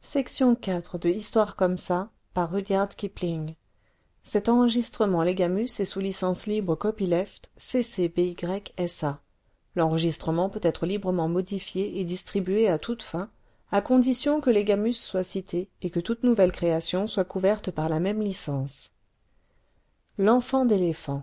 de Histoire comme ça, par Rudyard Kipling. Cet enregistrement Legamus est sous licence libre copyleft CC BY SA. L'enregistrement peut être librement modifié et distribué à toutes fins, à condition que Legamus soit cité et que toute nouvelle création soit couverte par la même licence. L'enfant d'éléphant.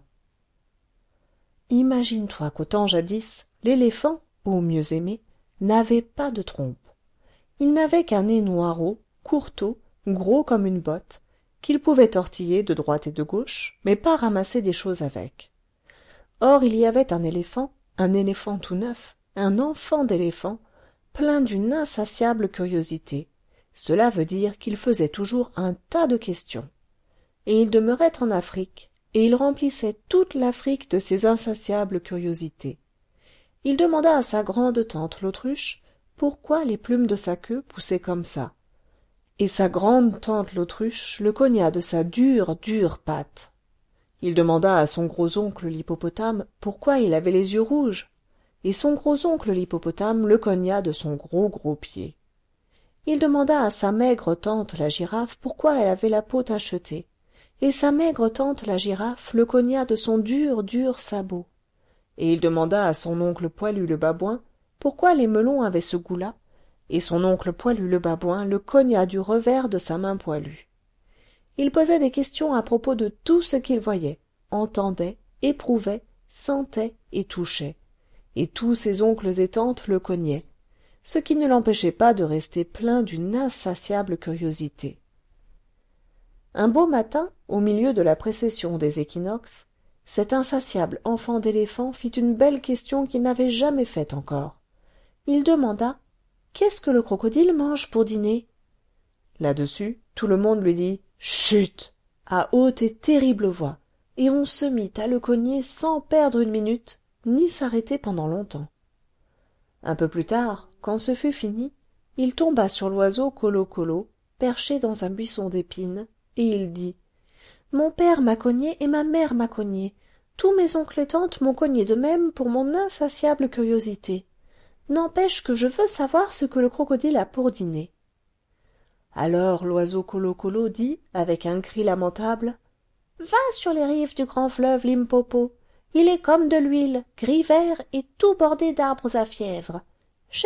Imagine-toi qu'au temps jadis, l'éléphant, ou mieux aimé, n'avait pas de trompe. Il n'avait qu'un nez noirot, courteau, gros comme une botte, qu'il pouvait tortiller de droite et de gauche, mais pas ramasser des choses avec. Or il y avait un éléphant tout neuf, un enfant d'éléphant, plein d'une insatiable curiosité. Cela veut dire qu'il faisait toujours un tas de questions. Et il demeurait en Afrique, et il remplissait toute l'Afrique de ses insatiables curiosités. Il demanda à sa grande tante l'autruche pourquoi les plumes de sa queue poussaient comme ça. Et sa grande tante l'autruche le cogna de sa dure patte. Il demanda à son gros-oncle l'hippopotame pourquoi il avait les yeux rouges, et son gros-oncle l'hippopotame le cogna de son gros pied. Il demanda à sa maigre tante la girafe pourquoi elle avait la peau tachetée, et sa maigre tante la girafe le cogna de son dur sabot. Et il demanda à son oncle poilu le babouin pourquoi les melons avaient ce goût-là, et son oncle poilu le babouin le cogna du revers de sa main poilue. Il posait des questions à propos de tout ce qu'il voyait, entendait, éprouvait, sentait et touchait, et tous ses oncles et tantes le cognaient, ce qui ne l'empêchait pas de rester plein d'une insatiable curiosité. Un beau matin, au milieu de la précession des équinoxes, cet insatiable enfant d'éléphant fit une belle question qu'il n'avait jamais faite encore. Il demanda « Qu'est-ce que le crocodile mange pour dîner ?» Là-dessus, tout le monde lui dit « Chut !» à haute et terrible voix, et on se mit à le cogner sans perdre une minute, ni s'arrêter pendant longtemps. Un peu plus tard, quand ce fut fini, il tomba sur l'oiseau Colo-Colo, perché dans un buisson d'épines, et il dit « Mon père m'a cogné et ma mère m'a cogné. Tous mes oncles et tantes m'ont cogné de même pour mon insatiable curiosité. N'empêche que je veux savoir ce que le crocodile a pour dîner. » Alors l'oiseau Colo-Colo dit, avec un cri lamentable, « Va sur les rives du grand fleuve Limpopo. Il est comme de l'huile, gris vert et tout bordé d'arbres à fièvre. Cherche-la. »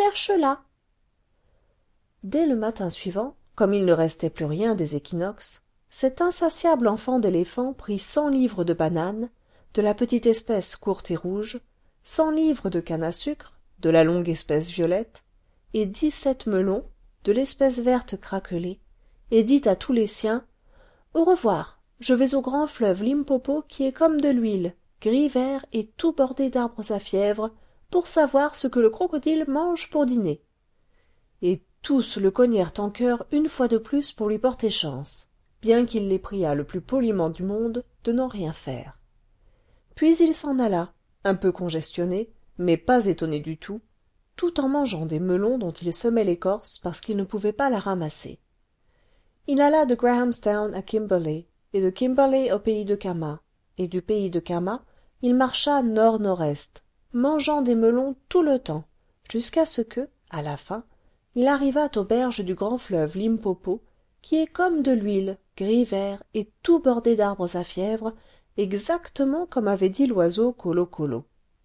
Dès le matin suivant, comme il ne restait plus rien des équinoxes, cet insatiable enfant d'éléphant prit 100 livres de bananes, de la petite espèce courte et rouge, 100 livres de canne à sucre, de la longue espèce violette, et 17 melons, de l'espèce verte craquelée, et dit à tous les siens « Au revoir, je vais au grand fleuve Limpopo qui est comme de l'huile, gris vert et tout bordé d'arbres à fièvre, pour savoir ce que le crocodile mange pour dîner. » Et tous le cognèrent en chœur une fois de plus pour lui porter chance, bien qu'il les priât le plus poliment du monde de n'en rien faire. Puis il s'en alla, un peu congestionné, mais pas étonné du tout en mangeant des melons dont il semait l'écorce parce qu'il ne pouvait pas la ramasser. Il alla de Grahamstown à Kimberley, et de Kimberley au pays de Kama, et du pays de Kama, il marcha nord-nord-est, mangeant des melons tout le temps, jusqu'à ce que, à la fin, il arrivât aux berges du grand fleuve Limpopo, qui est comme de l'huile, gris vert et tout bordé d'arbres à fièvre, exactement comme avait dit l'oiseau Colo-Colo.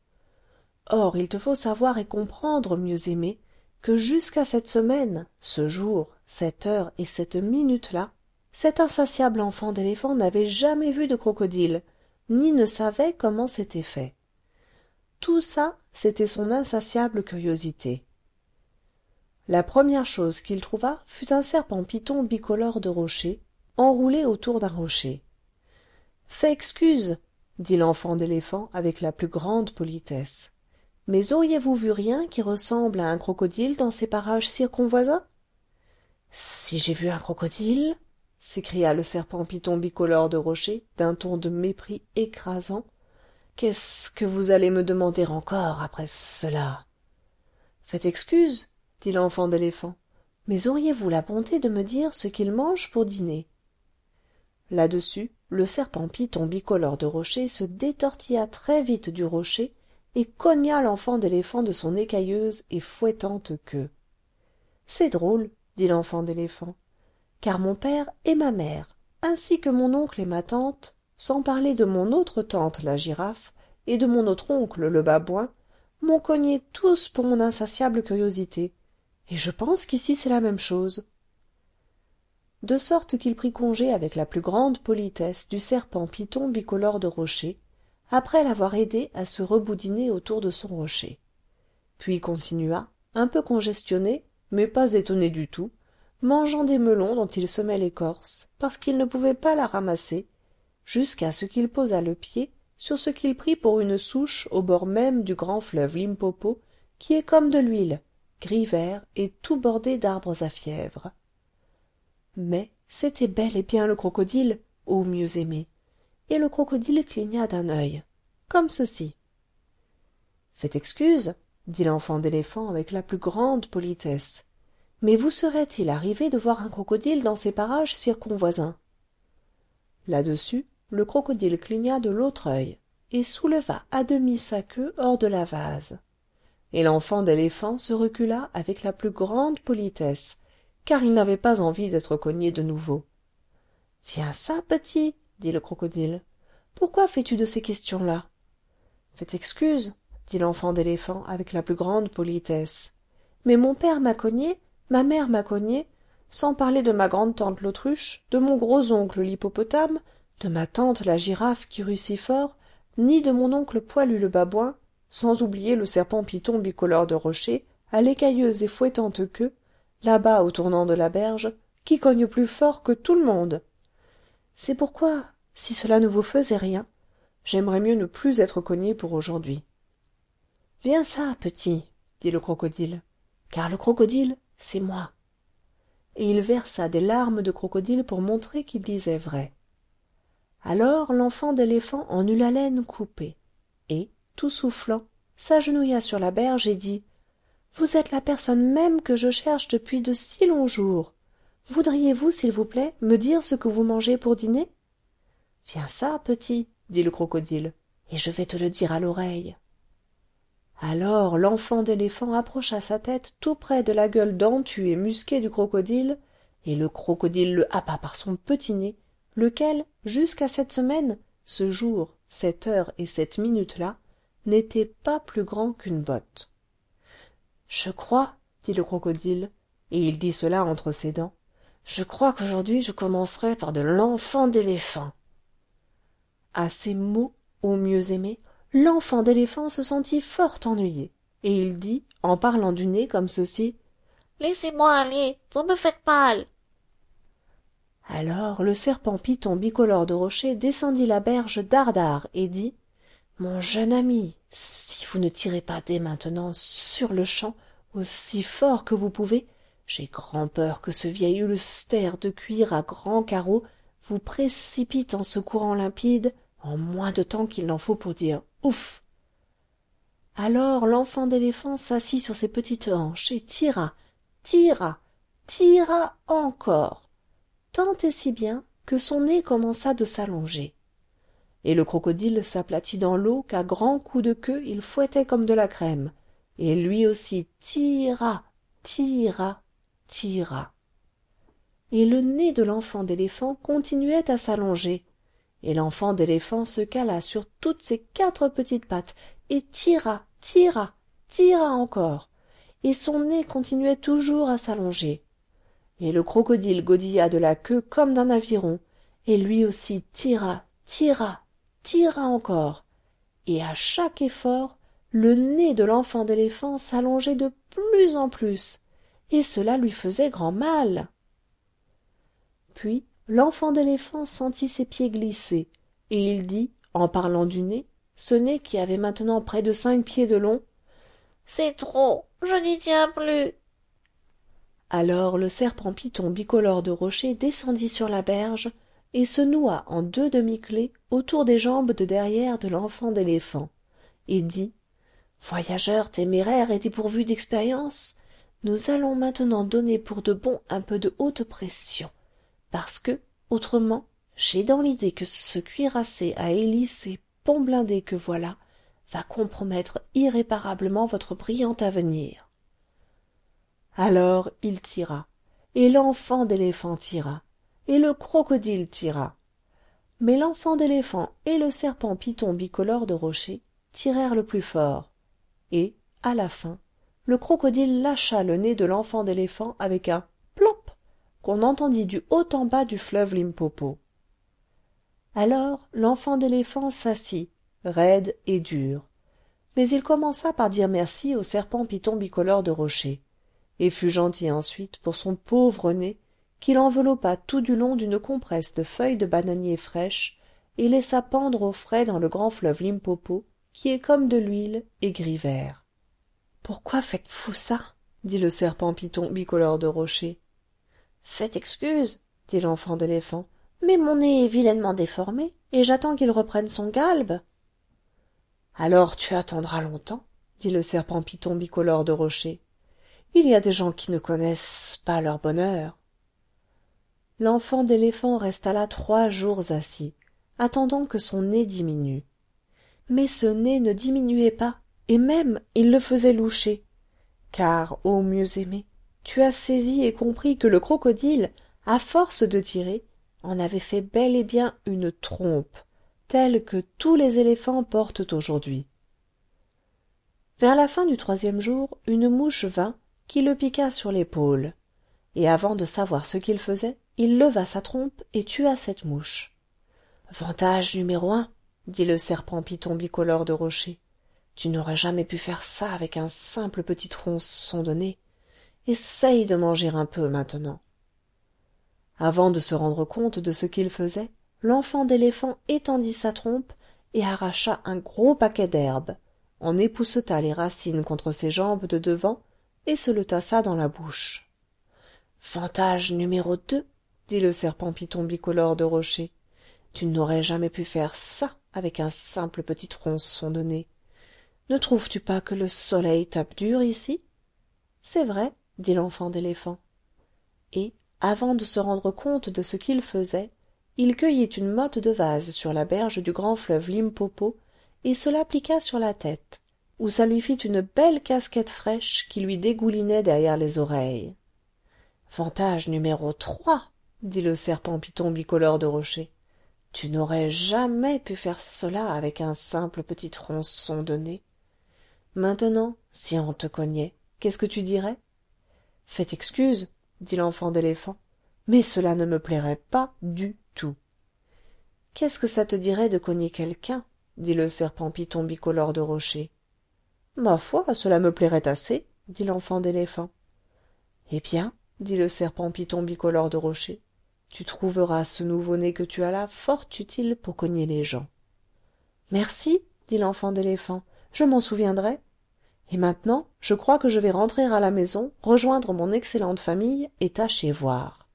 Or il te faut savoir et comprendre, mieux aimé, que jusqu'à cette semaine, ce jour, cette heure et cette minute-là, cet insatiable enfant d'éléphant n'avait jamais vu de crocodile, ni ne savait comment c'était fait. Tout ça, c'était son insatiable curiosité. La première chose qu'il trouva fut un serpent python bicolore de rocher, enroulé autour d'un rocher. « Fais excuse, » dit l'enfant d'éléphant avec la plus grande politesse. « Mais auriez-vous vu rien qui ressemble à un crocodile dans ces parages circonvoisins ?»« Si j'ai vu un crocodile ?» s'écria le serpent python bicolore de rocher d'un ton de mépris écrasant. « Qu'est-ce que vous allez me demander encore après cela ?»« Faites excuse, » dit l'enfant d'éléphant, « mais auriez-vous la bonté de me dire ce qu'il mange pour dîner ?» Là-dessus, le serpent python bicolore de rocher se détortilla très vite du rocher et cogna l'enfant d'éléphant de son écailleuse et fouettante queue. « C'est drôle, dit l'enfant d'éléphant, car mon père et ma mère, ainsi que mon oncle et ma tante, sans parler de mon autre tante la girafe et de mon autre oncle le babouin, m'ont cogné tous pour mon insatiable curiosité, et je pense qu'ici c'est la même chose. De sorte qu'il prit congé avec la plus grande politesse du serpent python bicolore de rocher, après l'avoir aidé à se reboudiner autour de son rocher. Puis continua, un peu congestionné, mais pas étonné du tout, mangeant des melons dont il semait l'écorce, parce qu'il ne pouvait pas la ramasser, jusqu'à ce qu'il posât le pied sur ce qu'il prit pour une souche au bord même du grand fleuve Limpopo, qui est comme de l'huile, gris-vert et tout bordé d'arbres à fièvre. Mais c'était bel et bien le crocodile, ô mieux-aimé, et le crocodile cligna d'un œil, comme ceci. Faites excuse, dit l'enfant d'éléphant avec la plus grande politesse, mais vous serait-il arrivé de voir un crocodile dans ces parages circonvoisins? Là-dessus, le crocodile cligna de l'autre œil et souleva à demi sa queue hors de la vase. Et l'enfant d'éléphant se recula avec la plus grande politesse, car il n'avait pas envie d'être cogné de nouveau. « Viens ça, petit, dit le crocodile. Pourquoi fais-tu de ces questions-là? Faites excuse, dit l'enfant d'éléphant avec la plus grande politesse. Mais mon père m'a cogné, ma mère m'a cogné, sans parler de ma grande-tante l'autruche, de mon gros-oncle l'hippopotame, de ma tante la girafe qui rue si fort, ni de mon oncle poilu le babouin, sans oublier le serpent python bicolore de rocher, à l'écailleuse et fouettante queue, là-bas au tournant de la berge, qui cogne plus fort que tout le monde. C'est pourquoi, si cela ne vous faisait rien, j'aimerais mieux ne plus être cogné pour aujourd'hui. — Viens ça, petit, dit le crocodile, car le crocodile, c'est moi. Et il versa des larmes de crocodile pour montrer qu'il disait vrai. Alors l'enfant d'éléphant en eut l'haleine coupée, et, tout soufflant, s'agenouilla sur la berge et dit « Vous êtes la personne même que je cherche depuis de si longs jours. Voudriez-vous, s'il vous plaît, me dire ce que vous mangez pour dîner? » « Viens ça, petit, dit le crocodile, et je vais te le dire à l'oreille. Alors l'enfant d'éléphant approcha sa tête tout près de la gueule dentue et musquée du crocodile, et le crocodile le happa par son petit nez, lequel, jusqu'à cette semaine, ce jour, cette heure et cette minute-là, n'était pas plus grand qu'une botte. « Je crois, dit le crocodile, et il dit cela entre ses dents, je crois qu'aujourd'hui je commencerai par de l'enfant d'éléphant. À ces mots, ô mieux-aimé, l'enfant d'éléphant se sentit fort ennuyé, et il dit, en parlant du nez comme ceci, « Laissez-moi aller, vous me faites mal. » Alors le serpent python bicolore de rocher descendit la berge dardard et dit, « Mon jeune ami, si vous ne tirez pas dès maintenant sur-le-champ aussi fort que vous pouvez, j'ai grand peur que ce vieil ulster de cuir à grands carreaux vous précipite en ce courant limpide en moins de temps qu'il n'en faut pour dire ouf. » Alors l'enfant d'éléphant s'assit sur ses petites hanches et tira encore, tant et si bien que son nez commença de s'allonger. Et le crocodile s'aplatit dans l'eau qu'à grands coups de queue il fouettait comme de la crème, et lui aussi tira. Et le nez de l'enfant d'éléphant continuait à s'allonger, et l'enfant d'éléphant se cala sur toutes ses 4 petites pattes et tira encore, et son nez continuait toujours à s'allonger. Et le crocodile godilla de la queue comme d'un aviron, et lui aussi tira encore, et à chaque effort, le nez de l'enfant d'éléphant s'allongeait de plus en plus, et cela lui faisait grand mal. Puis l'enfant d'éléphant sentit ses pieds glisser, et il dit, en parlant du nez, ce nez qui avait maintenant près de 5 pieds de long, « C'est trop, je n'y tiens plus. » Alors le serpent python bicolore de rocher descendit sur la berge et se noua en 2 demi-clés autour des jambes de derrière de l'enfant d'éléphant, et dit, « Voyageur téméraire et dépourvu d'expérience, nous allons maintenant donner pour de bon un peu de haute pression, parce que, autrement, j'ai dans l'idée que ce cuirassé à hélice et pont blindé que voilà va compromettre irréparablement votre brillant avenir. » Alors il tira, et l'enfant d'éléphant tira, et le crocodile tira. Mais l'enfant d'éléphant et le serpent python bicolore de rocher tirèrent le plus fort, et, à la fin, le crocodile lâcha le nez de l'enfant d'éléphant avec un plop qu'on entendit du haut en bas du fleuve Limpopo. Alors l'enfant d'éléphant s'assit, raide et dur, mais il commença par dire merci au serpent python bicolore de rocher, et fut gentil ensuite pour son pauvre nez qu'il enveloppa tout du long d'une compresse de feuilles de bananier fraîches et laissa pendre au frais dans le grand fleuve Limpopo qui est comme de l'huile et gris-vert. « Pourquoi faites-vous ça » dit le serpent python bicolore de rocher. « Faites excuse, » dit l'enfant d'éléphant, « mais mon nez est vilainement déformé et j'attends qu'il reprenne son galbe. »« Alors tu attendras longtemps, » dit le serpent python bicolore de rocher. « Il y a des gens qui ne connaissent pas leur bonheur. » L'enfant d'éléphant resta là 3 jours assis, attendant que son nez diminue. Mais ce nez ne diminuait pas, et même il le faisait loucher. Car, ô mieux-aimé, tu as saisi et compris que le crocodile, à force de tirer, en avait fait bel et bien une trompe, telle que tous les éléphants portent aujourd'hui. Vers la fin du 3e jour, une mouche vint, qui le piqua sur l'épaule. Et avant de savoir ce qu'il faisait, il leva sa trompe et tua cette mouche. « Vantage numéro 1, dit le serpent python bicolore de rocher. Tu n'aurais jamais pu faire ça avec un simple petit tronçon de nez. Essaye de manger un peu maintenant. » Avant de se rendre compte de ce qu'il faisait, l'enfant d'éléphant étendit sa trompe et arracha un gros paquet d'herbes, en épousseta les racines contre ses jambes de devant et se le tassa dans la bouche. « Vantage numéro 2, dit le serpent python bicolore de rocher. Tu n'aurais jamais pu faire ça avec un simple petit tronçon de nez. Ne trouves-tu pas que le soleil tape dur ici ? » « C'est vrai, dit l'enfant d'éléphant. Et, avant de se rendre compte de ce qu'il faisait, il cueillit une motte de vase sur la berge du grand fleuve Limpopo et se l'appliqua sur la tête, où ça lui fit une belle casquette fraîche qui lui dégoulinait derrière les oreilles. « Vantage numéro 3, dit le serpent python bicolore de rocher. Tu n'aurais jamais pu faire cela avec un simple petit tronçon de nez. Maintenant, si on te cognait, qu'est-ce que tu dirais ? Faites excuse, dit l'enfant d'éléphant, mais cela ne me plairait pas du tout. Qu'est-ce que ça te dirait de cogner quelqu'un ? Dit le serpent python bicolore de rocher. Ma foi, cela me plairait assez, dit l'enfant d'éléphant. Eh bien, dit le serpent python bicolore de rocher, tu trouveras ce nouveau-né que tu as là fort utile pour cogner les gens. Merci, dit l'enfant d'éléphant, je m'en souviendrai. Et maintenant, je crois que je vais rentrer à la maison, rejoindre mon excellente famille et tâcher voir.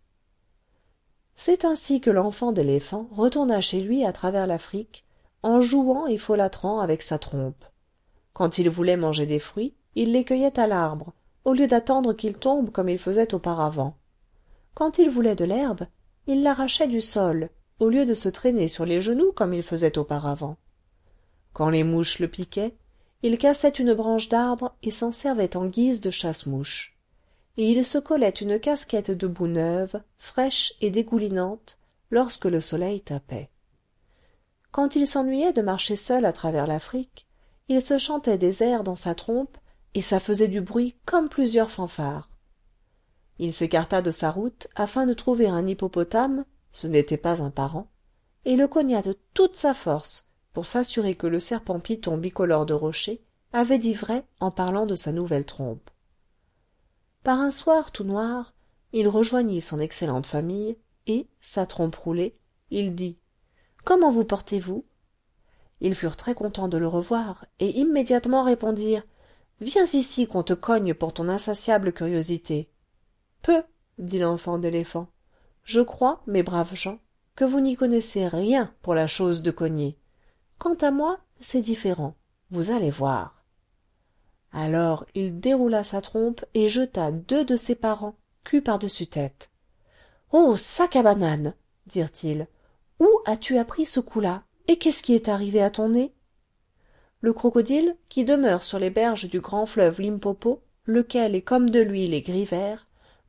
C'est ainsi que l'enfant d'éléphant retourna chez lui à travers l'Afrique, en jouant et folâtrant avec sa trompe. Quand il voulait manger des fruits, il les cueillait à l'arbre, au lieu d'attendre qu'ils tombent comme il faisait auparavant. Quand il voulait de l'herbe, il l'arrachait du sol, au lieu de se traîner sur les genoux comme il faisait auparavant. Quand les mouches le piquaient, il cassait une branche d'arbre et s'en servait en guise de chasse-mouche. Et il se collait une casquette de boue neuve, fraîche et dégoulinante, lorsque le soleil tapait. Quand il s'ennuyait de marcher seul à travers l'Afrique, il se chantait des airs dans sa trompe et ça faisait du bruit comme plusieurs fanfares. Il s'écarta de sa route afin de trouver un hippopotame, ce n'était pas un parent, et le cogna de toute sa force pour s'assurer que le serpent python bicolore de rocher avait dit vrai en parlant de sa nouvelle trompe. Par un soir tout noir, il rejoignit son excellente famille et, sa trompe roulée, il dit « Comment vous portez-vous » Ils furent très contents de le revoir et immédiatement répondirent « Viens ici qu'on te cogne pour ton insatiable curiosité. » Peu, dit l'enfant d'éléphant. Je crois, mes braves gens, que vous n'y connaissez rien pour la chose de cogner. Quant à moi, c'est différent. Vous allez voir. Alors il déroula sa trompe et jeta 2 de ses parents, cul par-dessus tête. « Oh, sac à banane !» dirent-ils. « Où as-tu appris ce coup-là ? Et qu'est-ce qui est arrivé à ton nez ?» Le crocodile, qui demeure sur les berges du grand fleuve Limpopo, lequel est comme de l'huile et gris-vert,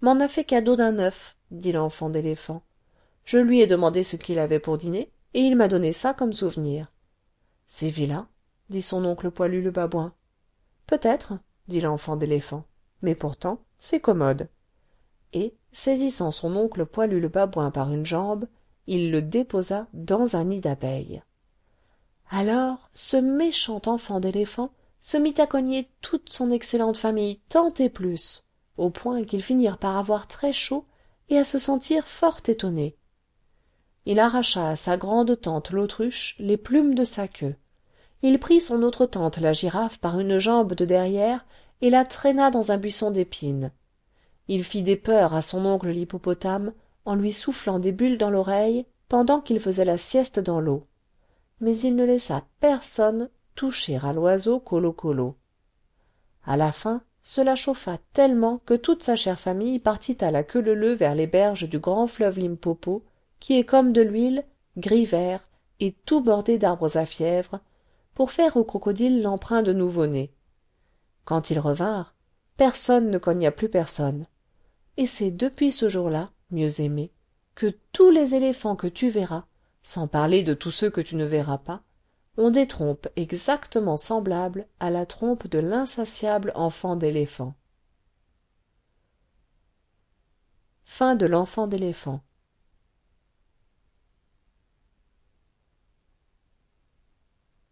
m'en a fait cadeau d'un œuf, dit l'enfant d'éléphant. Je lui ai demandé ce qu'il avait pour dîner, et il m'a donné ça comme souvenir. C'est vilain, dit son oncle Poilu le babouin. Peut-être, dit l'enfant d'éléphant, mais pourtant c'est commode. Et, saisissant son oncle Poilu le babouin par une jambe, il le déposa dans un nid d'abeilles. Alors ce méchant enfant d'éléphant se mit à cogner toute son excellente famille tant et plus, au point qu'ils finirent par avoir très chaud et à se sentir fort étonnés. Il arracha à sa grande tante l'autruche les plumes de sa queue. Il prit son autre tante la girafe par une jambe de derrière et la traîna dans un buisson d'épines. Il fit des peurs à son oncle l'hippopotame en lui soufflant des bulles dans l'oreille pendant qu'il faisait la sieste dans l'eau. Mais il ne laissa personne toucher à l'oiseau colo-colo. À la fin, cela chauffa tellement que toute sa chère famille partit à la queue leu-leu vers les berges du grand fleuve Limpopo, qui est comme de l'huile, gris-vert et tout bordé d'arbres à fièvre, pour faire aux crocodiles l'emprunt de nouveau-nés. Quand ils revinrent, personne ne cogna plus personne. Et c'est depuis ce jour-là, mieux aimé, que tous les éléphants que tu verras, sans parler de tous ceux que tu ne verras pas, ont des trompes exactement semblables à la trompe de l'insatiable enfant d'éléphant. Fin de l'enfant d'éléphant.